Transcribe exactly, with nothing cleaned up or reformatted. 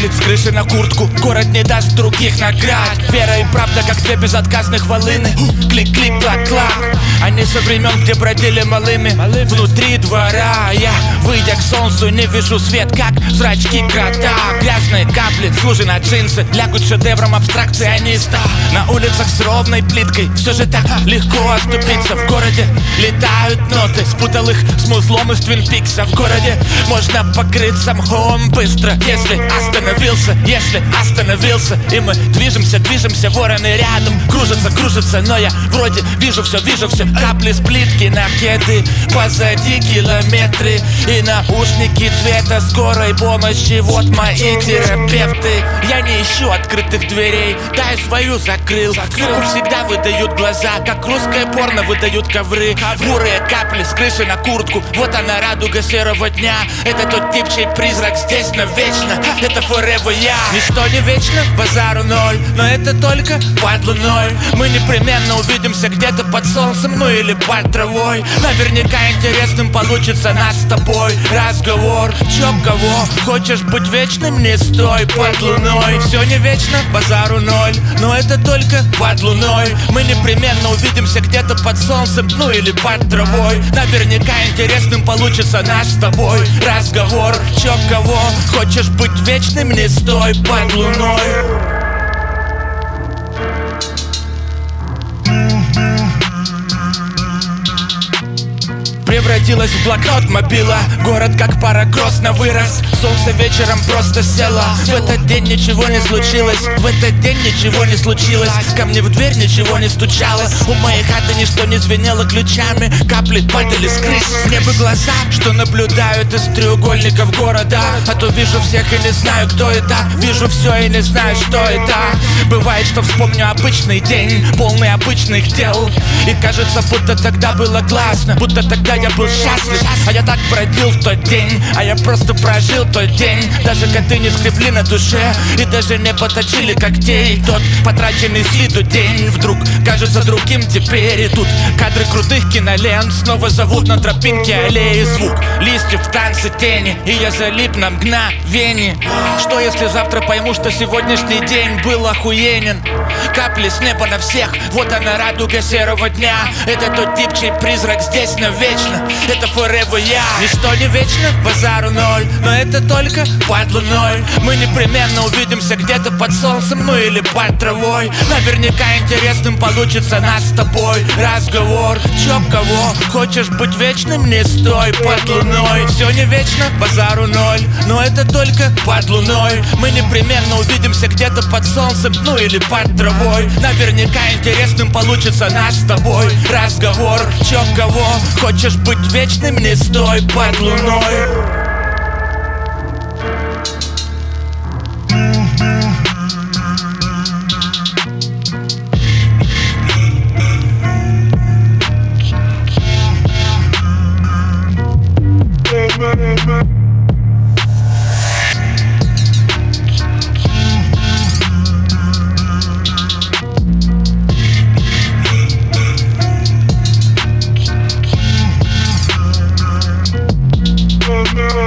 капли с крыши на куртку. Город не даст других наград. Вера и правда, как две безотказных волыны. Клик-клик, клак-клак. Они со времен, где бродили малыми внутри двора. Я, выйдя к солнцу, не вижу свет, как зрачки крота. Грязные капли, служи на джинсы, лягут шедевром абстракциониста. На улицах с ровной плиткой все же так легко оступиться. В городе летают ноты, спутал их с музлом из Твин Пикса. В городе можно покрыться мхом быстро, если остановился, если остановился. И мы движемся, движемся, вороны рядом кружатся, кружатся, но я вроде вижу все, вижу все. Капли с плитки на кеды, позади километры и наушники цвета скорой помощи. Вот мои терапевты. Я не ищу открытых дверей, да и свою закрыл. Суку всегда выдают глаза, как русское порно выдают ковры. Бурые капли с крыши на куртку, вот она радуга серого дня. Это тот тип, чей призрак здесь навечно. Это forever я. Ничто не вечно, базару ноль, но это только под луной. Мы непременно увидимся где-то под солнцем, ну или под травой. Наверняка интересным получится нас с тобой разговор. Чё кого? Хочешь быть вечным? Не стой под луной. Все не вечно, базару ноль, но это только под луной. Мы непременно увидимся где-то под солнцем, ну или под травой. Наверняка интересным получится наш с тобой разговор. Чё кого? Хочешь быть вечным? Не стой под луной. Превратилась в блокнот мобила. Город как паракросс на вырос. Солнце вечером просто село. В этот день ничего не случилось. В этот день ничего не случилось. Ко мне в дверь ничего не стучалось. У моей хаты ничто не звенело ключами. Капли падали с крыш. С неба глаза, что наблюдают из треугольников города. А то вижу всех и не знаю, кто это. Вижу все и не знаю, что это. Бывает, что вспомню обычный день, полный обычных дел. И кажется, будто тогда было классно, будто тогда я был счастлив. А я так бродил в тот день, а я просто прожил тот день. Даже коты не скребли на душе и даже не поточили когтей. Тот потраченный с виду день вдруг кажется другим теперь. И тут кадры крутых кинолент снова зовут на тропинке аллеи. Звук листьев в танце тени, и я залип на мгновение. Что если завтра пойму, что сегодняшний день был охуенен? Капли с неба на всех, вот она радуга серого дня. Это тот тип, чей призрак здесь навечно. Это forever я. Ничто не вечно, базару ноль, но это только под луной. Мы непременно увидимся где-то под солнцем, ну или под травой. Наверняка интересным получится нас с тобой разговор. Чё кого? Хочешь быть вечным? Не стой под луной. Все не вечно, базару ноль, но это только под луной. Мы непременно увидимся где-то под солнцем, ну или под травой. Наверняка интересным получится наш с тобой разговор. Чё кого? Хочешь быть вечным? Не стой под луной. No.